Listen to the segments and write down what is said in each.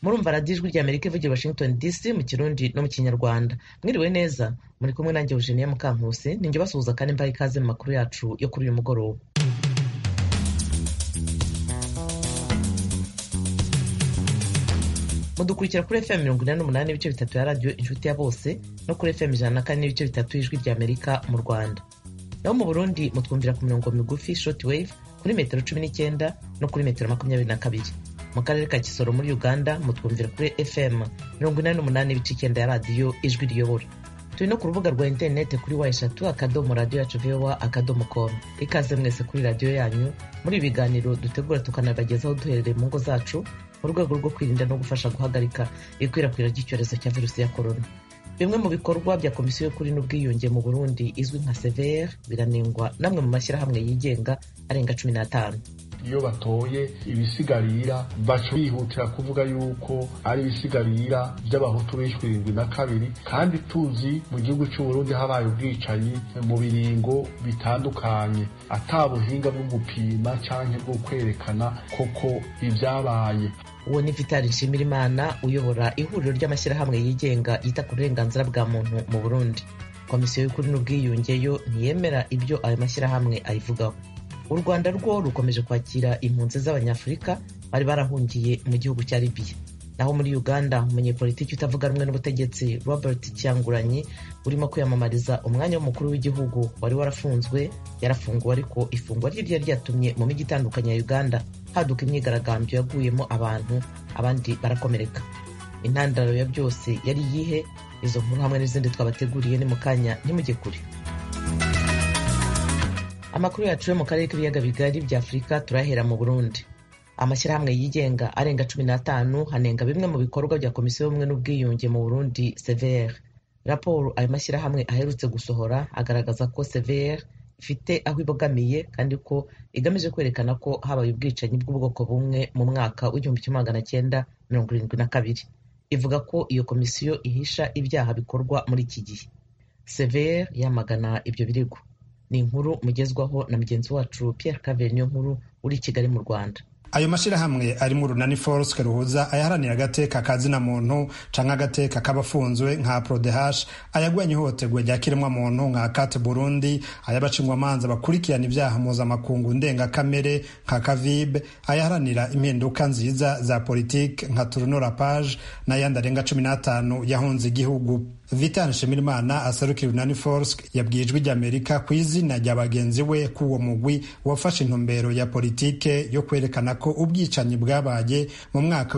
murumva radiyo ijwi ry'Amerika ivugira Washington DC mu Kirundi no mu Kinyarwanda. Mwiriwe neza, muri kumwe nanjye Eugenia Mukankusi, ninjye basuhuza kandi mbaha ikaze mu makuru yacu yo kuri uyu mugoroba. Mudukurikira kuri FM 88 ibice bitatu ya radio Inshuti ya Bose no kuri FM 104 n'ibice bitatu y'ijwi ry'Amerika mu Rwanda. Naho mu Burundi mutwumvira ku mirongo migufi shortwave kuri metero 19 no kuri metero 22. Mu karere ka Kisoro muri Uganda mutwumvira kuri FM 88 ibice 9 ya radio Ijwi Riyobora. Turi no ku rubuga rwa internet kuri wa3.radio.voa.com. Ikaze mwese kuri radio yanyu muri ibiganiro dutegura tukanabagezaho duherereye mu ngo zacu mu rwego rwo kwirinda no gufasha guhagarika ikwirakwira ry'icyorezo cya virusi ya corona. Bimwe mu bikorwa bya komisiyo y'ukuri n'ubwiyunge mu Burundi izwi nka CVR biranengwa namwe mu mashyirahamwe yigenga arenga 15. Iyo batoye ibisigarira baca bihutira kuvuga yuko ari ibisigarira by'abahutu bishwe 72, kandi tuzi mu gihugu cy'u Burundi habaye ubwicanyi mu biringo bitandukanye, atabuhinga bwo gupima canke bwo kwerekana koko ibyabaye. Uwo ni Vital Nshimirimana uyobora ihuriro ry'amashyirahamwe yigenga yita ku burenganzira bwa muntu mu Burundi. Komisiyo y'ukuri n'ubwiyunge yo ntiyemera ibyo ayo mashyirahamwe ayivugaho. U Rwanda rwo rukomeje kwakira impunzi z'Abanyafurika bari barahungiye mu gihugu cya Libya. Naho muri Uganda umunyepolitiki utavuga rumwe n'ubutegetsi Robert Kyangulanyi urimo kwiyamamariza umwanya w'umukuru w'igihugu wari warafunzwe yarafunguwe, ariko ifungwa rye ryari ryatumye mu mijyi itandukanye ya Uganda haduka imyigaragambyo yaguyemo abantu, abandi barakomereka. Intandaro ya byose yari yihe? Izo nkuru hamwe n'izindi twabateguriye ni mu kanya, ntimujye kure. Amakuru yacu yo mu karere k'ibiyaga bigari bya Afurika turahera mu Burundi. Amashyirahamwe yigenga arenga 15 hanenga bimwe mu bikorwa bya komisiyo y'ubumwe n'ubwiyunge mu Burundi CVR. Raporo ayo mashyirahamwe aherutse gusohora agaragaza ko CVR ifite aho ibogamiye kandi ko igamije kwerekana ko habaye ubwicanyi bw'ubwoko bumwe mu mwaka w'1972. Ivuga ko iyo komisiyo ihisha ibyaha bikorwa muri iki gihe. CVR yamagana ibyo birego. Ni inkuru mugezwaho na mugenzi wacu Pierre Claver Niyonkuru uri Kigali mu Rwanda. Ayo mashirahamwe ari mu runani Force ruhuza ayaharanira agateka kazina muntu canke agateka k'abafunzwe nka PRODH, ayagwanya ihohoterwa rya kiremwamuntu nka Kate Burundi, ayabacingwa manza bakurikirana ibyaha mpuzamakungu ndengakamere nka Kavib, ayaharanira impinduka nziza za politike nka Tournora Page n'ayandi arenga 15 yahunze igihugu. Vital Nshimirimana asarukira runani Force yabwiye Ijwi ry'Amerika ku izina rya bagenzi we ko uwo mugwi wafashe intumbero ya politike yo kwerekana ko ubwicanyi bwabaye mu mwaka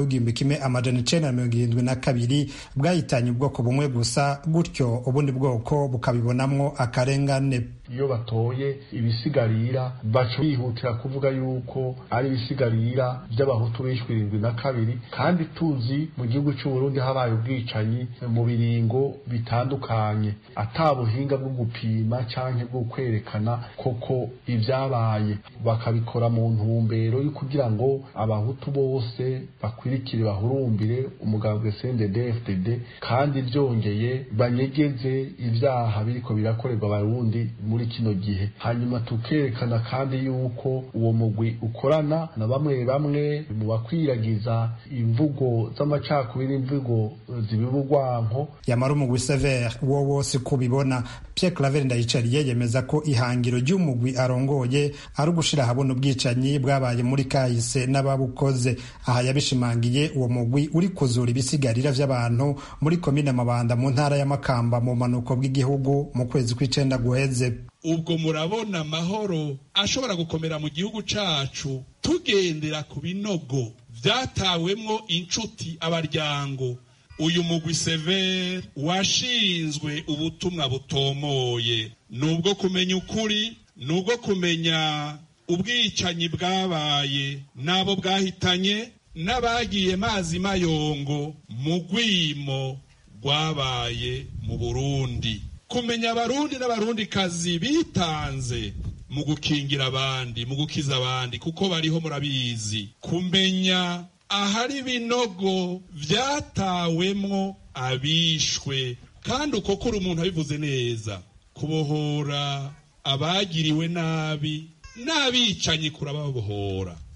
w'1972 bwahitanye ubwoko bumwe gusa, gutyo ubundi bwoko bukabibonamwo akarengane. Iyo batoye ibisigarira baca bihutira kuvuga yuko ari ibisigarira by'abahutu bishwe 72, kandi tuzi mu gihugu cy'u Burundi habaye ubwicanyi mu biringo bitandukanye, atabuhinga bwo gupima canke bwo kwerekana koko ibyabaye. Bakabikora mu ntumbero yo kugira ngo abahutu bose bakwirikire bahurumbire umugambwe CNDD-FDD, kandi byongeye banyegeze ibyaha biriko birakorerwa abarundi muri kino gihe. Hanyuma tukerekana kandi yuko uwo mugwi ukorana na bamwe bamwe mu bakwiragiza imvugo z'amacakubiri, imvugo zibibugwanko. Yamara umugwi CVR wo wose kubibona. Pierre Claver Ndayicariye yemeza ko ihangiro ry'umugwi arongoye ari ugushira habona ubwicanyi bwabaye muri kahise n'ababukoze. Aha yabishimangiye uwo mugwi uri kuzura ibisigarira vy'abantu muri komine Mabanda mu ntara ya Makamba mu manuko bw'igihugu mu kwezi kw'icenda guheze. Ubwo murabona amahoro ashobora gukomera mu gihugu cacu tugendera ku binogo vyatawemwo inshuti abaryango. Uyu mugwi CVR washinzwe ubutumwa butomoye, nubwo kumenya ukuri, nubwo kumenya ubwicanyi bwabaye nabo bwahitanye n'abagiye mazi mayongo mu gwimo rwabaye mu Burundi. Kumenya abarundi n'abarundi kazi bitanze mu gukingira abandi, mu gukiza abandi, kuko bariho murabizi. Kumenya ahari binogo vyatawemwo abishwe, kandi uko kuri umuntu abivuze neza, kubohora abagiriwe nabi n'abicanyi kurababohora.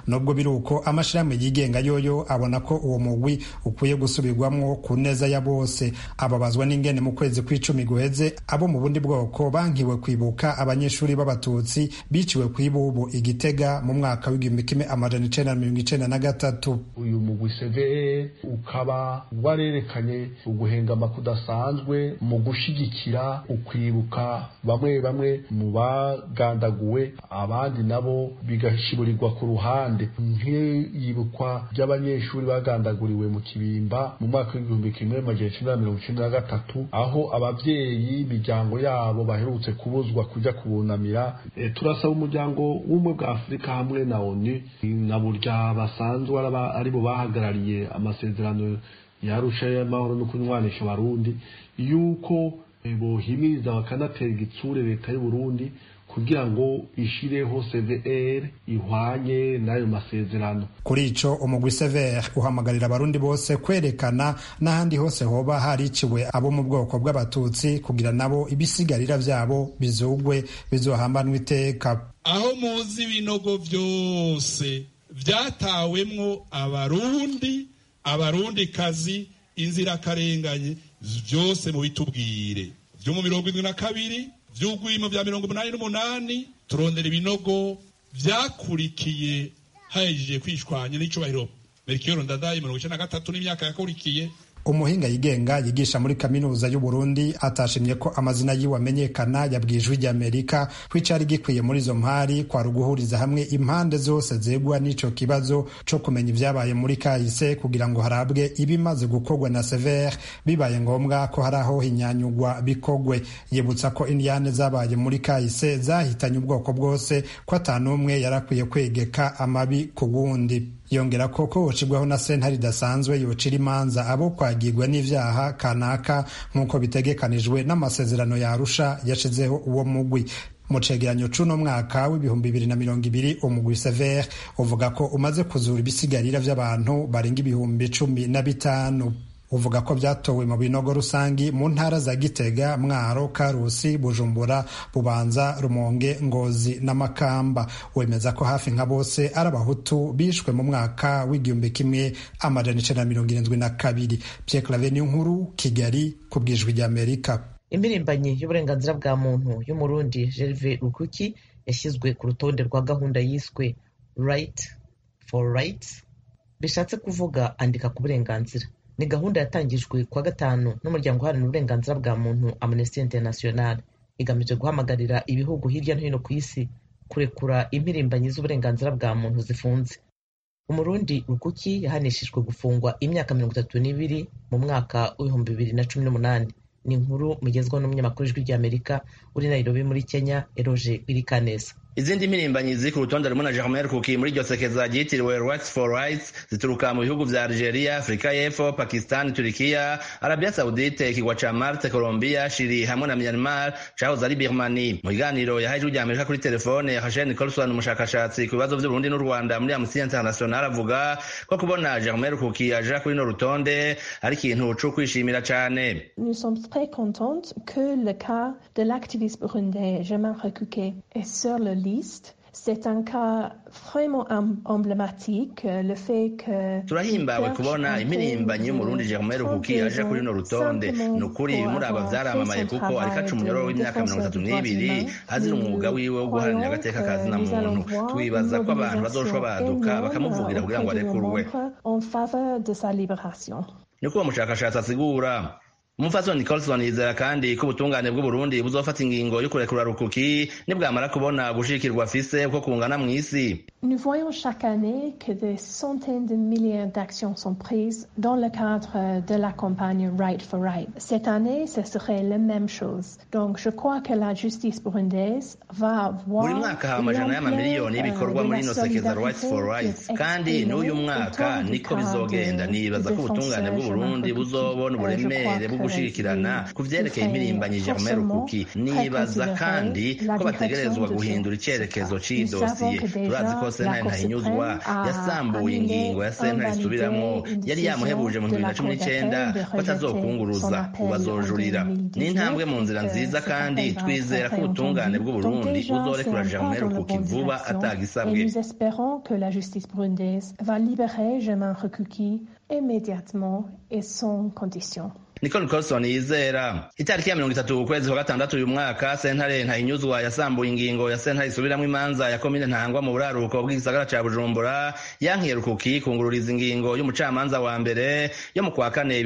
nubwo biri uko amashirahamwe yigenga yoyo abona ko uwo mugwi ukwiye gusubirwamwo ku neza ya bose. Ababazwa n'ingene mu kwezi kw'icumi guheze abo mu bundi bwoko bankiwe kwibuka abanyeshuri b'abatutsi biciwe kw'ibubu Igitega mu mwaka w'1993. uyu mugwi CVR ukaba warerekanye uguhengama kudasanzwe mu gushigikira ukwibuka bamwe mu bagandaguwe, abandi nabo bigashiburirwa ku ruhande, nk'iyibukwa ry'abanyeshuri bagandaguriwe mu Kibimba mu mwaka w'1993 aho abavyeyi imiryango yabo baherutse kubuzwa kuja kubunamira. Turasaba umuryango w'ubumwe bwa Afurika hamwe na ONU na burya basanzwe aribo bahagarariye amasezerano ya Arusha y'amahoro no kunywanisha Abarundi yuko bohimiriza bakanatera igitsure leta y'u Burundi kugira ngo ishireho CVR ihwanye n'ayo masezerano. Kuri ico umugwi CVR uhamagarira abarundi bose kwerekana n'ahandi hose hoba hariciwe abo mu bwoko bw'abatutsi kugira nabo ibisigarira vyabo bizugwe bizohambanwa iteka. Aho muzi ibinogo vyose vyatawemwo abarundi kazi inzirakarenganye vyose mu bitubwire vyo mu 72 vy'ugwimo vya 88 turondera ibinogo vyakurikiye hahejeje kwishwanya n'icubahiro Melchior Ndadaye 1993 n'imyaka yakurikiye. Umuhinga yigenga yigisha muri kaminuza y'u Burundi atashimye ko amazina yiwe amenyekana yabwijwe ry'Amerika kwicari gikwiye muri izo mpari kwa ruguhuriza hamwe impande zose zegwa n'ico kibazo co kumenya ivyabaye muri kahise kugira ngo harabwe ibimaze gukorwa na CVR bibaye ngombwa ko haraho hinyanyugwa bikogwe. Yibutsa ko indiyane zabaye muri kahise zahitanye ubwoko bwose ko atanumwe yarakwiye kwegeka amabi ku wundi. Yongera ko hocibwaho na sentare idasanzwe yocira imanza abo kwagirwa n'ivyaha kanaka nk'uko bitegekanijwe n'amasezerano ya Arusha yashizeho uwo mugwi. Mu cegeranyo c'uno mwaka w'2020 umugwi CVR uvuga ko umaze kuzura ibisigarira vy'abantu barenga 15,000. Uvuga ko vyatowe mu binogo rusangi mu ntara za Gitega, Mwaro, Karusi, Bujumbura, Bubanza, Rumonge, Ngozi na Makamba. Wemeza ko hafi nka bose ari abahutu bishwe mu mwaka w'1972. Pierre Claver Niyonkuru, Kigali, kubwijwi ry'Amerika. Impirimbanyi y'uburenganzira bwa muntu y'Umurundi Gervais Rukuki yashyizwe ku rutonde rwa gahunda yiswe Right for Rights, bishatse kuvuga andika ku burenganzira. Ni gahunda yatangijwe kwa gatanu n'umuryango uharanira uburenganzira bwa muntu Amnesty International, igamije guhamagarira ibihugu hirya no hino ku isi kurekura impirimbanyi z'uburenganzira bwa muntu zifunze. Umurundi Rukuki yahanishijwe gufungwa imyaka 32 mu mwaka w'2018. Ni inkuru mugezweho n'umunyamakuru w'ijwi ry'Amerika uri Nairobi muri Kenya, Eroge Irikaneza. Izindi mpirimbanyi ziri ku rutonde rumwe na Gervais Rukuki muri iryo sekeza ryitiriwe Rights for Rights zituruka mu bihugu vya Algeria, Afrika y'Epfo, Pakistan, Turkiya, Arabia Saudite, Kigwa ca Malte, Colombia, Chili hamwe na Myanmar cahoze ari Birmanie. Mu biganiro yahaye ijwi ry'Amerika kuri telefone, Rachel Nicholson, umushakashatsi ku bibazo vy'u Burundi n'u Rwanda muri Amnesty International, avuga ko kubona Gervais Rukuki aja kuri no rutonde ari ikintu co kwishimira cane. Nous sommes très contents que le cas de l'activiste burundais Gervais Rukuki est sur le liste. C'est un cas vraiment emblématique, le fait que turahimbawe kubona impirimbanyi y'Umurundi Gervais Rukuki aje kuri no rutonde. Nukuri muraba vyaramamaye kuko ariko aca umunyoro w'imyaka 32 azira umwuga wiwe wo guharanira agateka kazi na muntu. Twibaza ko abantu bazoshobora baduka bakamuvugira kugira ngo arekurwe en faveur de sa libération. Niko umushakashatsi asigura. Umupfasoni Nicholson yizera kandi ko ubutungane bw'u Burundi buzofata ingingo yo kurekura Rukuki nibwamara kubona gushikirwa afise uko kungana mw'isi. Nous voyons chaque année que des centaines de milliers d'actions sont prises dans le cadre de la campagne Right for Right. Cette année, ce serait la même chose. Donc, je crois que la justice burundaise va avoir buri mwaka amajana y'amamiliyoni y'ibikorwa muri ino sekeza Rights for Rights, kandi n'uyu mwaka niko bizogenda. Nibaza ko ubutungane bw'u Burundi buzobona uburemere bwo gushirikirana ku vyerekeye impirimbanyi Germain Rukuki. Nibaza kandi ko bategerezwa guhindura icerekezo c'idosiye. Turazi ko sentare Ntahinyuzwa yasambuye ingingo ya sentare isubiramwo yari yamuhebuje mu 2019 ko atazokunguruza ubazojurira. Ni intambwe mu nzira nziza kandi twizera ko ubutungane bw'u Burundi buzorekura Germain Rukuki vuba atagisabwe. Nous espérons que la justice burundaise va libérer Germain Rukuki immédiatement et sans condition. Nicole Colson yizera. Itariki ya 30 ukwezi kwa gatandatu uyu mwaka sentare Ntahinyuzwa yasambuye ingingo ya sentare isubiramwo imanza ya komine Ntahangwa mu buraruko bw'igisagara ca Bujumbura yankiye Rukuki kungururiza ingingo y'umucamanza wa mbere yo mu kwa kane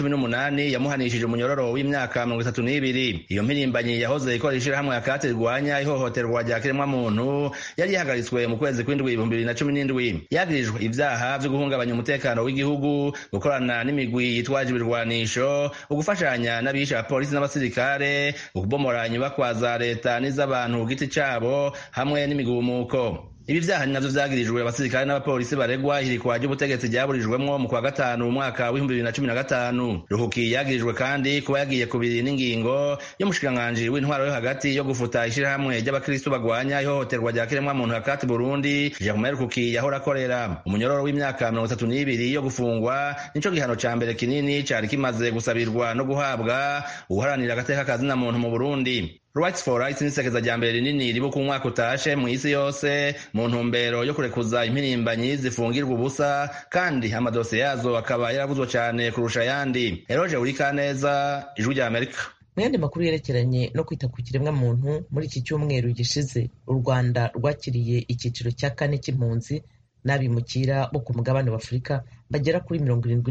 2018 yamuhanishije umunyororo w'imyaka 32. Iyo mpirimbanyi yahoze ikora ishirahamwe ya kate rwanya ihohoterwa rya kiremwa muntu yari yahagaritswe mu kwezi kw'indwi 2017. Yagirijwe ivyaha vyo guhungabanya umutekano w'igihugu, gukorana n'imigwi yitwaje ibirwanisho, ugufashanya n'abisha polisi n'abasirikare, ukubomora inyubakwa za leta n'iz'abantu ku giti cabo hamwe n'imigumuko. Ibi vyaha ni navyo vyagirijwe abasirikare n'abapolisi baregwa ihirikwa ry'ubutegetsi ryaburijwemwo mu kwa gatanu mu mwaka w'2015. Rukuki yagirijwe kandi kuba yagiye kubiri n'ingingo y'umushikiranganji w'intwaro yo hagati yo gufuta ishirahamwe ry'abakristo bagwanya ihohoterwa rya kiremwa muntu hakati Burundi. Germain Rukuki yahora akorera umunyororo w'imyaka 32 yo gufungwa, nico gihano ca mbere kinini cari kimaze gusabirwa no guhabwa uguharanira agateka kazina muntu mu Burundi. Rights for Rights n'isekeza rya mbere rinini ribuka umwaka utashe mu isi yose mu ntumbero yo kurekuza impirimbanyi zifungirwa ubusa kandi amadosiye yazo akaba yaravuzwe cyane kurusha ayandi. Eroje Urikaneza, Ijwi rya Amerika. Mu yandi makuru yerekeranye no kwita ku kiremwa muntu, muri iki cyumweru gishize u Rwanda rwakiriye icyiciro cya 4 cy'impunzi n'abimukira bo ku mugabane w'Afurika bagera kuri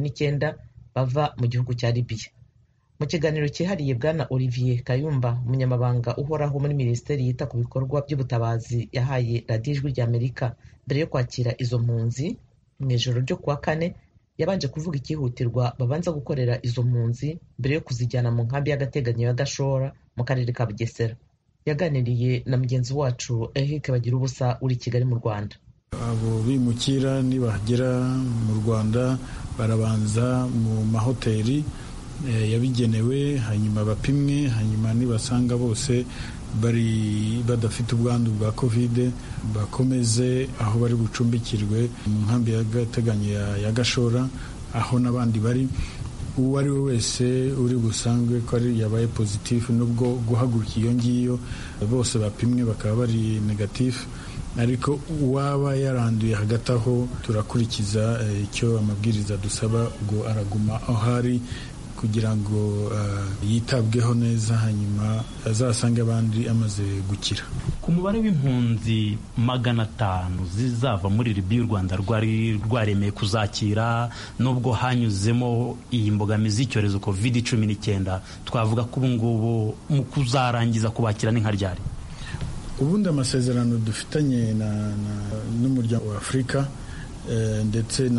79 bava mu gihugu cya Libya. Mu kiganiro cyihariye Bwana Olivier Kayumba, umunyamabanga uhoraho muri Minisiteri yita ku bikorwa by'ubutabazi, yahaye radiyo Ijwi rya Amerika mbere yo kwakira izo mpunzi mu ijoro ryo kuwa kane, yabanje kuvuga ikihutirwa babanza gukorera izo mpunzi mbere yo kuzijyana mu nkambi y'agateganyo ya Gashora mu karere ka Bugesera. Yaganiriye na mugenzi wacu Eric Bagirubusa uri Kigali mu Rwanda. Abo bimukira nibagera mu Rwanda barabanza mu mahoteli yabigenewe, hanyuma bapimwe, hanyuma nibasanga bose bari badafite ubwandu bwa covid bakomeze aho bari bucumbikirwe mu nkambi y'agateganyo ya Gashora aho n'abandi bari. Uwo ari we wese uri busangwe ko ari yabaye positif nubwo guhaguruka iyo ngiyo bose bapimwe bakaba bari negatif, ariko uwaba yaranduye hagati aho turakurikiza icyo amabwiriza dusaba, ubwo araguma aho hari kugira ngo yitabweho neza, hanyuma azasange abandi amaze gukira. Ku mubare w'impunzi 500 zizava muri Libya u Rwanda rwari rwaremeye kuzakira, nubwo hanyuzemo iyi mbogamizi y'icyorezo COVID-19, twavuga ko ubu ngubu mu kuzarangiza kubakira ni nka ryari? Ubundi amasezerano dufitanye n'umuryango wa Afurika ndetse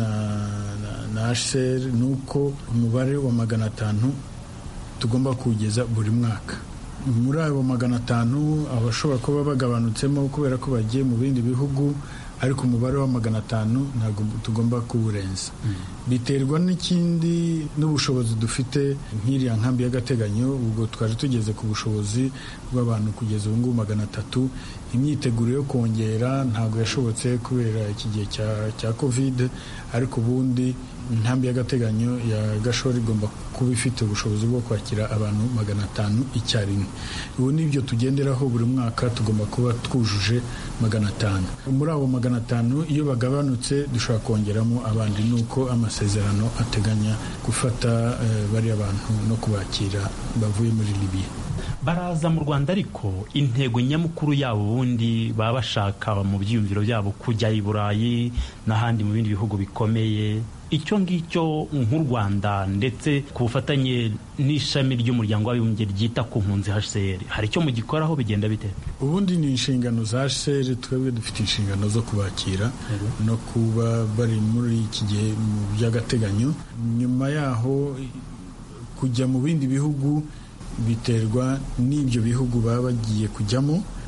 na HCR nuko umubare wa 500 tugomba kugeza buri mwaka. Muri abo 500 abashobora kuba bagabanutsemo kubera ko bagiye mu bindi bihugu, ariko umubare wa 500 ntabwo tugomba kuwurenza. Biterwa n'ikindi n'ubushobozi dufite nk'iriya nkambi y'agateganyo, ubwo twaje tugeze ku bushobozi bw'abantu kugeza ubu ngubu 300. Imyiteguro yo kongera ntabwo yashobotse kubera iki gihe cya covid, ariko ubundi inkambi y'agateganyo ya Gashora igomba kuba ifite ubushobozi bwo kwakira abantu 500 icyarimwe. Ubu nibyo tugenderaho buri mwaka, tugomba kuba twujuje 500. Muri abo 500 iyo bagabanutse dushobora kongeramo abandi, nuko amasezerano ateganya gufata bari abantu no kubakira bavuye muri Libya. Baraza mu Rwanda, ariko intego nyamukuru yabo ubundi baba bashaka mu byiyumviro byabo kujya i Burayi n'ahandi mu bindi bihugu bikomeye. Icyo ngicyo nk'u Rwanda ndetse ku bufatanye n'ishami ry'umuryango w'abibumbye ryita ku mpunzi HCR, hari icyo mugikoraho, bigenda bite? Ubundi ni inshingano za HCR, twebwe dufite inshingano zo kubakira no kuba bari muri iki gihe mu by'agateganyo. Nyuma yaho kujya mu bindi bihugu biterwa n'ibyo bihugu baba bagiye kujyamo,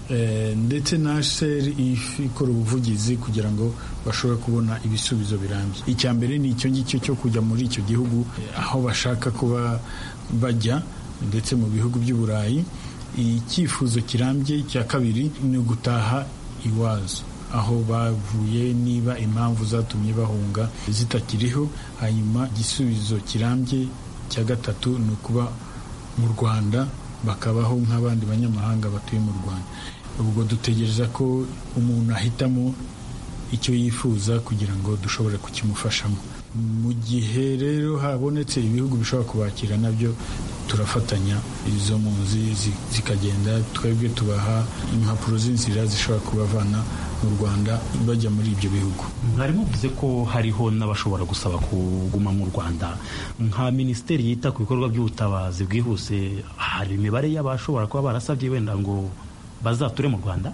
ndetse na HCR ikora ubuvugizi kugira ngo bashobore kubona ibisubizo birambye. Icya mbere ni icyo ngicyo cyo kujya muri icyo gihugu aho bashaka kuba bajya ndetse mu bihugu by'Uburayi. Icyifuzo kirambye cya kabiri ni ugutaha iwazo aho bavuye, niba impamvu zatumye bahunga zitakiriho. Hanyuma igisubizo kirambye cya gatatu ni ukuba mu Rwanda bakabaho nk'abandi banyamahanga batuye mu Rwanda. Ubwo dutegereza ko umuntu ahitamo icyo yifuza kugira ngo dushobore kukimufashamo. Mu gihe rero habonetse ibihugu bishobora kubakira, nabyo turafatanya izo mpunzi zikagenda, twebwe tubaha impapuro z'inzira zishobora kubavana mu Rwanda bajya muri ibyo bihugu. Mwari muvuze ko hariho n'abashobora gusaba kuguma mu Rwanda. Nka minisiteri yita ku bikorwa by'ubutabazi bwihuse, hari imibare y'abashobora kuba barasabye wenda ngo bazature mu Rwanda?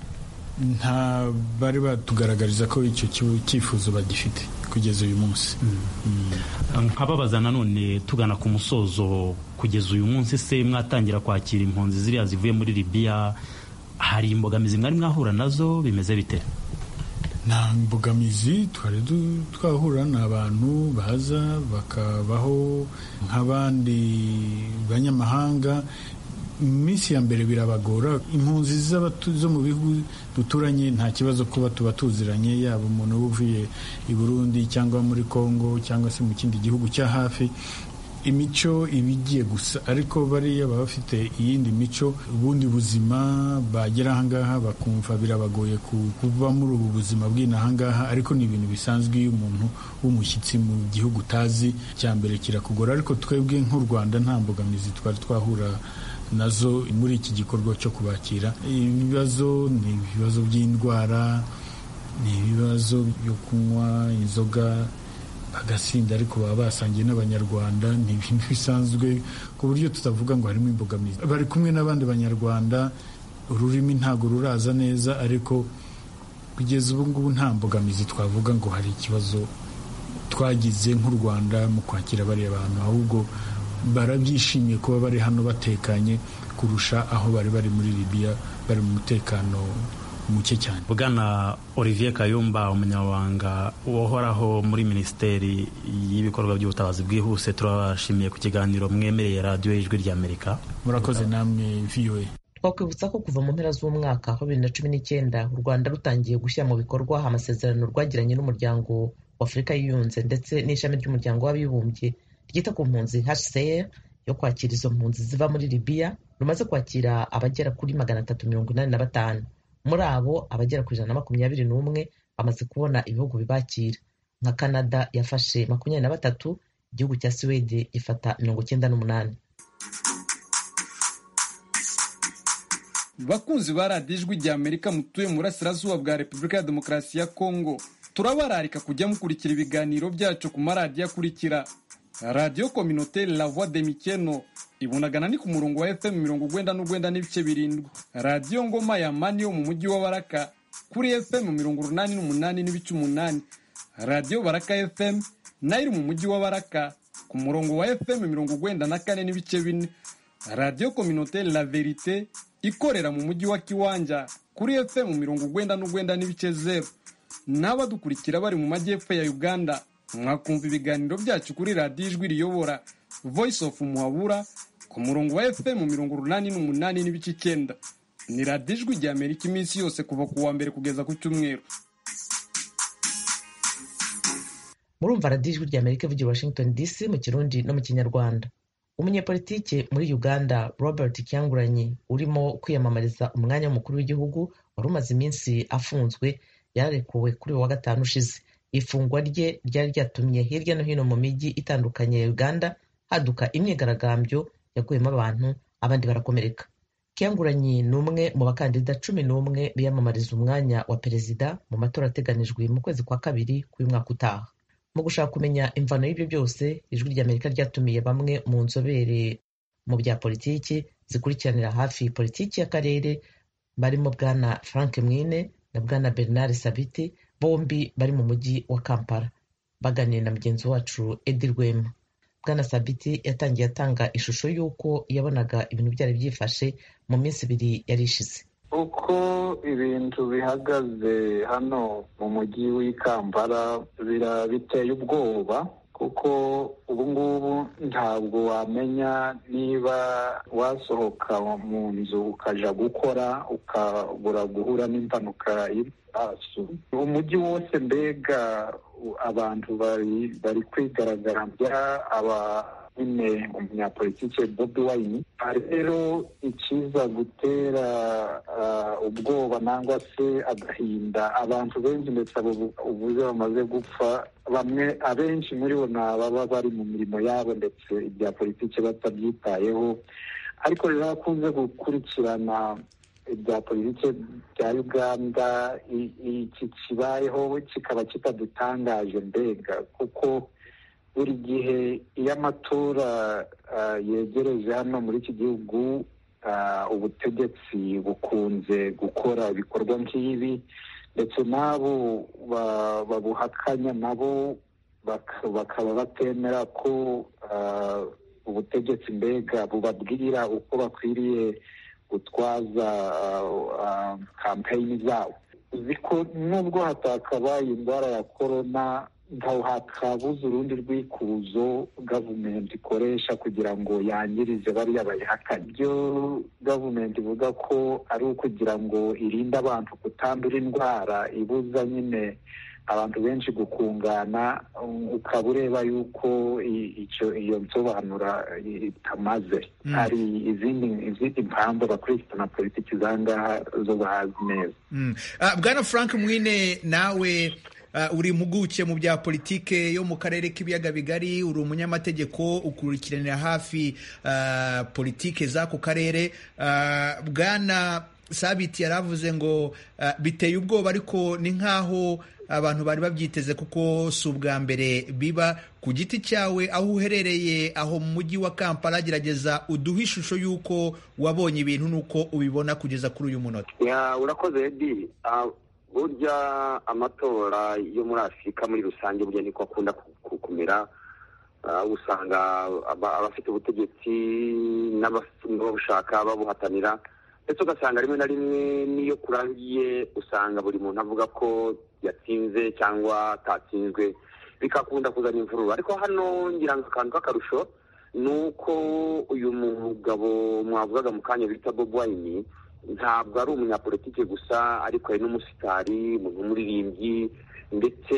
Nta bari batugaragariza ko icyo cyifuzo bagifite kugeza uyu munsi. Nkababaza nanone tugana ku musozo, kugeza uyu munsi se mwatangira kwakira impunzi ziriya zivuye muri Libya, hari imbogamizi mwari mwahura nazo, bimeze bite? Nta mbogamizi twari twahura, n'abantu baza bakabaho nk'abandi banyamahanga. Iminsi ya mbere birabagora. Impunzi zo mu bihugu duturanye nta kibazo kuba tuba tuziranye, yaba umuntu uvuye i Burundi cyangwa muri Kongo cyangwa se mu kindi gihugu cya hafi. Imico ibigiye gusa, ariko bariya baba bafite iyindi mico, ubundi buzima. Bagera ahangaha bakumva birabagoye kuba muri ubu buzima bw'inahangaha, ariko ni ibintu bisanzwe. Iyo umuntu w'umushyitsi mu gihugu utazi, cya mbere kirakugora. Ariko twebwe nk'u Rwanda nta mbogamizi twari twahura nazo muri iki gikorwa cyo kubakira. Ibibazo ni ibibazo by'indwara, ni ibibazo byo kunywa inzoga bagasinda, ariko baba basangiye n'Abanyarwanda. Ni ibintu bisanzwe ku buryo tutavuga ngo harimo imbogamizi. Bari kumwe n'abandi Banyarwanda, ururimi ntabwo ruraza neza, ariko kugeza ubu ngubu nta mbogamizi twavuga ngo hari ikibazo twagize nk'u Rwanda mu kwakira bariya bantu, ahubwo barabyishimiye kuba bari hano batekanye kurusha aho bari muri Libya, bari mu mutekano muke cyane. Bwana Olivier Kayumba, umunyamabanga uhoraho muri Minisiteri y'ibikorwa by'ubutabazi bwihuse, turabashimiye ku kiganiro mwemereye radiyo y'Ijwi ry'Amerika. Murakoze namwe VOA. Twakwibutsa ko kuva mu mpera z'umwaka wa 2019 u Rwanda rutangiye gushyira mu bikorwa amasezerano rwagiranye n'umuryango wa Afurika yiyunze ndetse n'ishami ry'umuryango w'abibumbye ryita ku mpunzi HCR yo kwakira izo mpunzi ziva muri Libya, rumaze kwakira abagera kuri 385. Muri abo abagera ku 121 bamaze kubona ibihugu bibakira. Nka Canada yafashe 23, igihugu cya Sweden ifata 98. Bakunzi ba radiyo Ijwi ry'Amerika mutuye mu burasirazuba bwa Repubulika ya Demokarasi ya Kongo, turabararika kujya mukurikira ibiganiro byacu ku maradiyo akurikira: Radio Communautaire La Voix de Mikeno ibunagana ni ku murongo wa FM 99.7, Radio Ngoma ya Mani yo mu mujyi wa Baraka kuri FM 88.8, Radio Baraka FM nayo mu mujyi wa Baraka ku murongo wa FM 94.4, Radio Communautaire La Verite ikorera mu mujyi wa Kiwanja kuri FM 99.0. N'abadukurikira bari mu majyepfo ya Uganda, mwakumva ibiganiro byacu kuri radiyo Ijwi riyobora Voice of Muhabura ku murongo wa FM 88.9. Ni radiyo Ijwi ry'Amerika iminsi yose kuva ku wa mbere kugeza ku cyumweru. Murumva radiyo Ijwi ry'Amerika ivugira Washington DC mu Kirundi no mu Kinyarwanda. Umunyepolitike muri Uganda Robert Kyangulanyi urimo kwiyamamariza umwanya w'umukuru w'igihugu wari umaze iminsi afunzwe yararekuwe kuri wa gatanu ushize. Ifungwa rye ryari ryatumye hirya no hino mu mijyi itandukanye ya Uganda haduka imyigaragambyo yaguyemo abantu, abandi barakomereka. Kyangulanyi ni umwe mu bakandida 11 biyamamariza umwanya wa perezida mu matora ateganijwe mu kwezi kwa kabiri k'uyu mwaka utaha. Mu gushaka kumenya imvano y'ibyo byose, Ijwi ry'Amerika ryatumiye bamwe mu nzobere mu bya politiki zikurikiranira hafi politiki y'akarere, barimo Bwana Frank Mwine na Bwana Bernard Sabiti, bombi bari mu mujyi wa Kampala. Baganiriye na mugenzi wacu Edi Rwema. Bwana Sabiti yatangiye atanga ishusho y'uko yabonaga ibintu byari byifashe mu minsi ibiri yari ishize. uko ibintu bihagaze hano mu mujyi w'i Kampala biteye ubwoba, kuko ubu ngubu ntabwo wamenya niba wasohoka mu nzu ukaja gukora ukabura guhura n'impanuka y'ibisasu. Umujyi wose mbega abantu bari kwigaragambya, nyine umunyapolitike Bobi Wine. Rero ikiza gutera ubwoba nangwa se agahinda abantu benshi, ndetse ubuze bamaze gupfa, abenshi muri bo baba bari mu mirimo yabo ndetse ibya politiki batabyitayeho. Ariko rero hakunze gukurikirana ibya politiki bya Uganda, iki kibayeho kikaba kitadutangaje mbega, kuko buri gihe iyo amatora yegereje hano muri iki gihugu, ubutegetsi bukunze gukora ibikorwa nk'ibi, ndetse n'abo babuhakanya nabo bakaba batemera ko ubutegetsi mbega bubabwira uko bakwiriye gutwaza kampeyini zabo. uzi ko nubwo hatakabaye indwara ya korona, ntaho hakabuze urundi rwikuzo gavumenti ikoresha kugira ngo yangirize bariya bayihakanye. Ibyo gavumenti ivuga ko ari ukugira ngo irinde abantu kutandura indwara, ibuza nyine abantu benshi gukungana, ukaba ureba yuko iyo nsobanura itamaze. Hari izindi mpamvu abakurikirana politiki zangaha zo bahazi neza. Bwana Frank Mwine, nawe uri impuguke mu bya politike yo mu karere k'ibiyaga bigari, uri umunyamategeko, ukurikiranira hafi politike z'ako karere. Bwana Sabiti yaravuze ngo biteye ubwoba, ariko ni nk'aho abantu bari babyiteze kuko si ubwa mbere biba. Ku giti cyawe, aho uherereye aho mu mujyi wa Kampala, gerageza uduhe ishusho y'uko wabonye ibintu n'uko ubibona kugeza kuri uyu munota. Urakoze Edi. Burya amatora yo muri Afurika muri rusange burya niko akunda kumera. Usanga abafite ubutegetsi n'ababushaka babuhatanira, ndetse ugasanga rimwe na rimwe niyo kurangiye usanga buri muntu avuga ko yatsinze cyangwa atatsinzwe, bikakunda kuzana imvururu. Ariko hano ngira ngo akantu k'akarusho ni uko uyu mugabo mwavugaga mu kanya bita Bobi Wine ntabwo ari umunyapolitike gusa, ariko ari n'umusitari, umuntu w'umuririmbyi, ndetse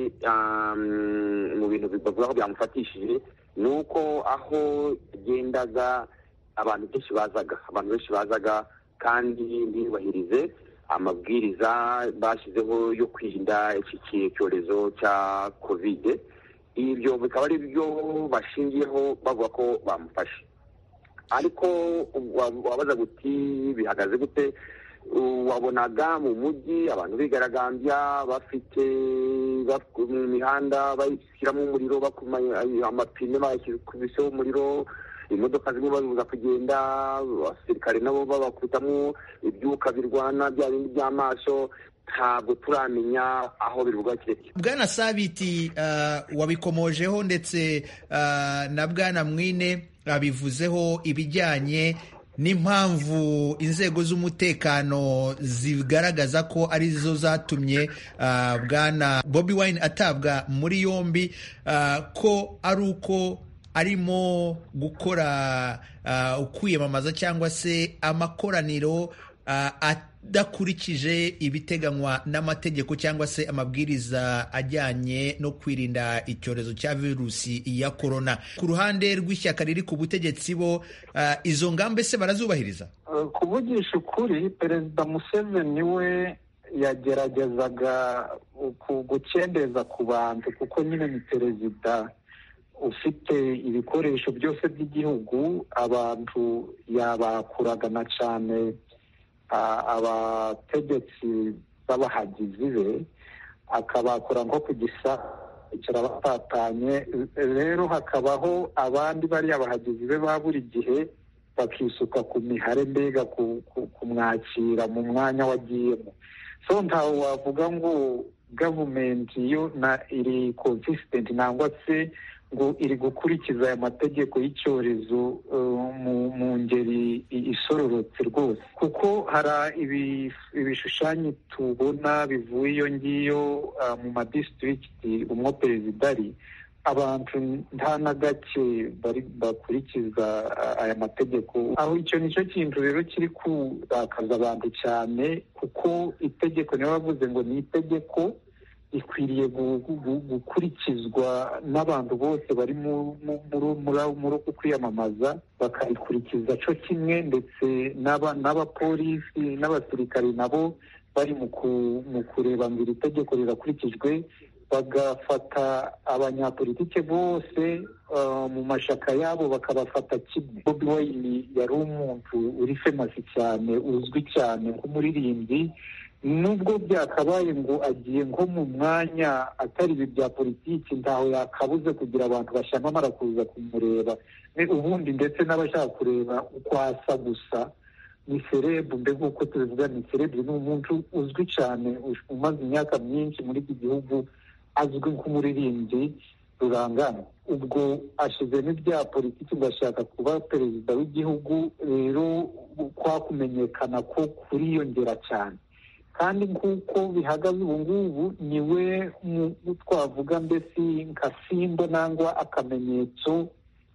mu bintu bavuga ko byamufatishije ni uko aho yagendaga abantu benshi bazaga kandi ntibubahirize amabwiriza bashyizeho yo kwirinda iki cyorezo cya COVID. Ibyo bikaba ari byo bashingiyeho bavuga ko bamufashe. Ariko wabaza guti bihagaze gute? Wabonaga mu mujyi abantu bigaragambya, bafite mu mihanda bashyiramo umuriro, amapine bakubiseho umuriro, imodoka zimwe bazibuza kugenda, abasirikare nabo babakubitamo ibyuka birwana bya bindi by'amaso. Ntabwo turamenya aho bivuga kirekire. Bwana Sabiti wabikomojeho, ndetse na Bwana Mwine abivuzeho ibijyanye n'impamvu inzego z'umutekano zigaragaza ko arizo zatumye Bwana Bobi Wine atabwa muri yombi, ko ari uko arimo gukora ukwiyamamaza cyangwa se amakoraniro adakurikije ibiteganywa n'amategeko cyangwa se amabwiriza ajyanye no kwirinda icyorezo cya virusi ya korona. Ku ruhande rw'ishyaka riri ku butegetsi bo, izo ngamba se barazubahiriza? Kuvugisha ukuri, Perezida Museveni we yageragezaga gukendeza ku bantu, kuko nyine ni perezida ufite ibikoresho byose by'igihugu. Abantu yabakuragana cyane abategetsi b'abahagizi be, akabakora nko ku gisakira batatanye. Rero hakabaho abandi bari abahagizi be ba buri gihe bakisuka ku mihare, mbega kumwakira mu mwanya wagiyemo. So ntawe wavuga ngo gavumenti yo iri consistent nangwa se ngo iri gukurikiza aya mategeko y'icyorezo mu ngeri isororotse rwose, kuko hari ibishushanyo tubona bivuye iyo ngiyo mu madistrict umwo perezida ari, abantu nta na gake bakurikiza aya mategeko. Aho icyo nicyo kintu rero kiri kurakaza abantu cyane, kuko itegeko niyo bavuze ngo ni itegeko ikwiriye gukurikizwa n'abantu bose bari muri uku kwiyamamaza, bakarikurikiza cyo kimwe, ndetse n'abapolisi n'abasirikare nabo bari mu kureba ngo iri tegeko rirakurikijwe, bagafata abanyapolitike bose mu mashaka yabo bakabafata kimwe. Bobi Wine yari umuntu uri famasi cyane, uzwi cyane nk'umuririmbyi, nubwo byakabaye ngo agiye nko mu mwanya atari ibi bya politiki, ntaho yakabuze kugira abantu bashamamara kuza kumureba. Ubundi ndetse n'abashaka kureba uko asa gusa, ni serebu, mbega uko tubivuga ni serebu, ni umuntu uzwi cyane umaze imyaka myinshi muri iki gihugu, azwi nk'umuririmbyi rurangana. Ubwo ashizemo ibya politiki ngo ashaka kuba perezida w'igihugu, rero kwa kumenyekana ko kuriyongera cyane, kandi nk'uko bihagaze ubu ngubu niwe twavuga mbese nka simbo nangwa akamenyetso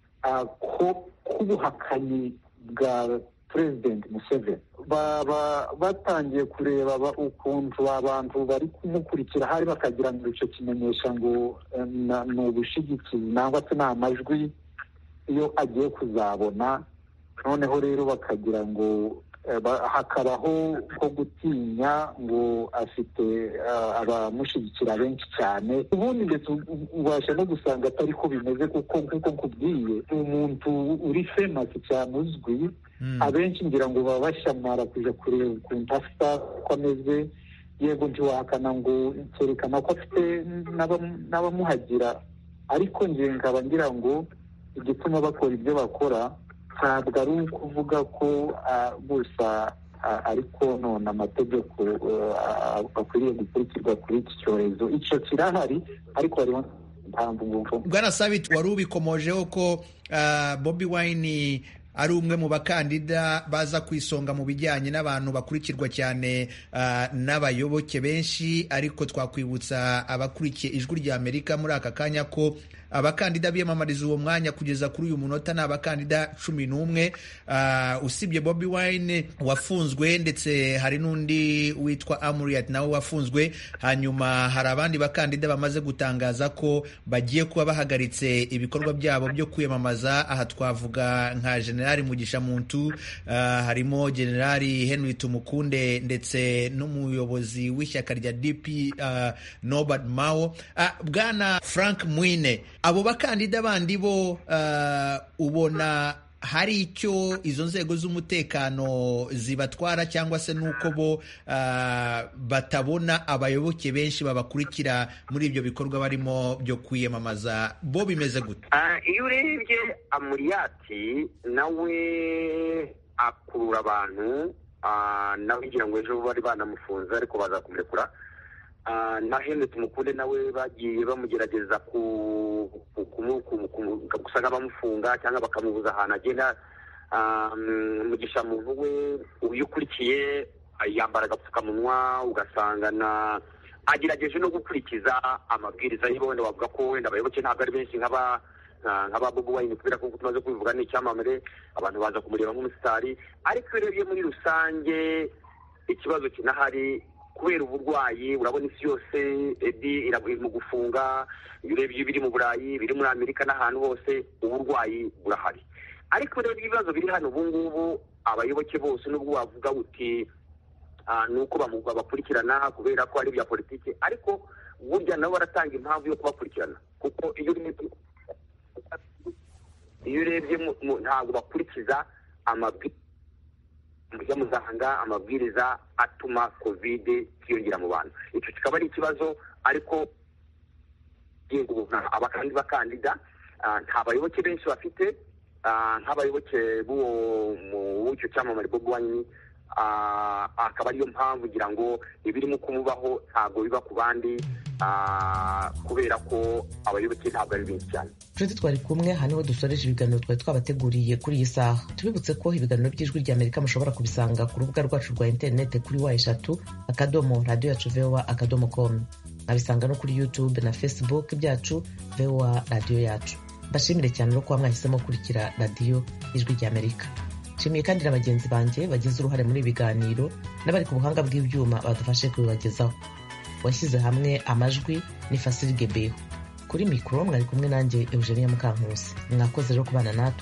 k'ubuhakanyi bwa President Museveni. Baba batangiye kureba ukuntu abantu bari kumukurikira hari bakagira ngo icyo kimenyesha ngo ni ubushigikizi nangwa se ni amajwi iyo agiye kuzabona. Noneho rero bakagira ngo hakabaho ko gutinya ngo afite abamushyigikira benshi cyane. Ubundi ndetse ubasha no gusanga atari ko bimeze, kuko nk'uko nkubwiye umuntu uri famasi cyane uzwi, abenshi ngira ngo baba bashamara kuja kureba ukuntu asa ko ameze. Yego ntiwahakana ngo cyerekana ko afite n'abamuhagira, ariko nje nkaba ngira ngo igituma bakora ibyo bakora ntabwo ari ukuvuga ko gusa ariko none amategeko akwiriye gukurikirwa kuri iki cyorezo. Icyo kirahari, ariko hariho impamvu ngufu. Bwana Sabit, wari ubikomojeho ko Bobi Wine ari umwe mu bakandida baza ku isonga mu bijyanye n'abantu bakurikirwa cyane n'abayoboke benshi, ariko twakwibutsa abakurikiye Ijwi rya Amerika muri aka kanya ko abakandida biyamamariza uwo mwanya kugeza kuri uyu munota ni abakandida 11, usibye Bobi Wine wafunzwe, ndetse hari n'undi witwa Amuriat nawe wafunzwe. Hanyuma hari abandi bakandida bamaze gutangaza ko bagiye kuba bahagaritse ibikorwa byabo byo kwiyamamaza. Aha twavuga nka Generali Mugisha Muntu, harimo Generali Henry Tumukunde, ndetse n'umuyobozi w'ishyaka rya DP Norbert Mao. Bwana Frank Mwine, abo bakandida bandi bo ubona hari icyo izo nzego z'umutekano zibatwara, cyangwa se nuko bo batabona abayoboke benshi babakurikira muri ibyo bikorwa barimo byo kwiyamamaza? Bo bimeze gute? Iyo urebye Amuriati nawe akurura abantu, nawe ngira ngo ejo bari banamufunze ariko baza kumurekura. Na Henry Tumukunde nawe bagiye bamugerageza gusanga bamufunga cyangwa bakamubuza ahantu agenda. Mugisha Muntu we uyu ukurikiye yambara agapfukamunwa, ugasanga agerageje no gukurikiza amabwiriza ye. Wenda wavuga ko wenda abayoboke ntabwo ari benshi nk'aba Bobi Wine, kubera ko tumaze kubivuga ni icyamamare, abantu baza kumureba nk'umusitari. Ariko iyo urebye muri rusange ikibazo kinahari kubera uburwayi. Urabona isi yose iri mu gufunga, iyo urebye ibiri mu Burayi, biri muri Amerika n'ahantu hose uburwayi burahari. Ariko rero ibibazo biri hano ubu ngubu, abayoboke bose nubwo wavuga uti nuko bakurikirana kubera ko ari ibya politiki, ariko burya nabo baratanga impamvu yo kubakurikirana, kuko iyo urebye ntabwo bakurikiza amabwiriza muzahanga, amabwiriza atuma covid kiyongera mu bantu. Icyo kikaba ari ikibazo, ariko abakandi bakandida nta bayoboke benshi bafite. Nk'abayoboke b'icyo cyamamare Bobi Wine akaba ariyo mpamvu ngira ngo ibirimo kumubaho ntabwo biba ku bandi kubera ko abayoboke ntabwo ari benshi cyane. Nshuti twari kumwe aha niho dusoreje ibiganiro twari twabateguriye kuri iyi saha. Tubibutse ko ibiganiro by'Ijwi ry'Amerika mushobora kubisanga ku rubuga rwacu rwa interineti kuri wa3.radio@voa.com. Nabisanga no kuri YouTube na Facebook byacu VOA Radio yacu. Bashimire cyane no kuba mwahisemo kurikira radiyo Ijwi ry'Amerika. Nshimiye kandi na bagenzi banjye bagize uruhare muri ibiganiro n'abari ku buhanga bw'ibyuma badufashe kubibagezaho. Washyize hamwe amajwi ni Fasil Gebeho. Kuri mikoro mwari kumwe nanjye Eugenia Mukankusi. Mwakoze rero kubana natwe.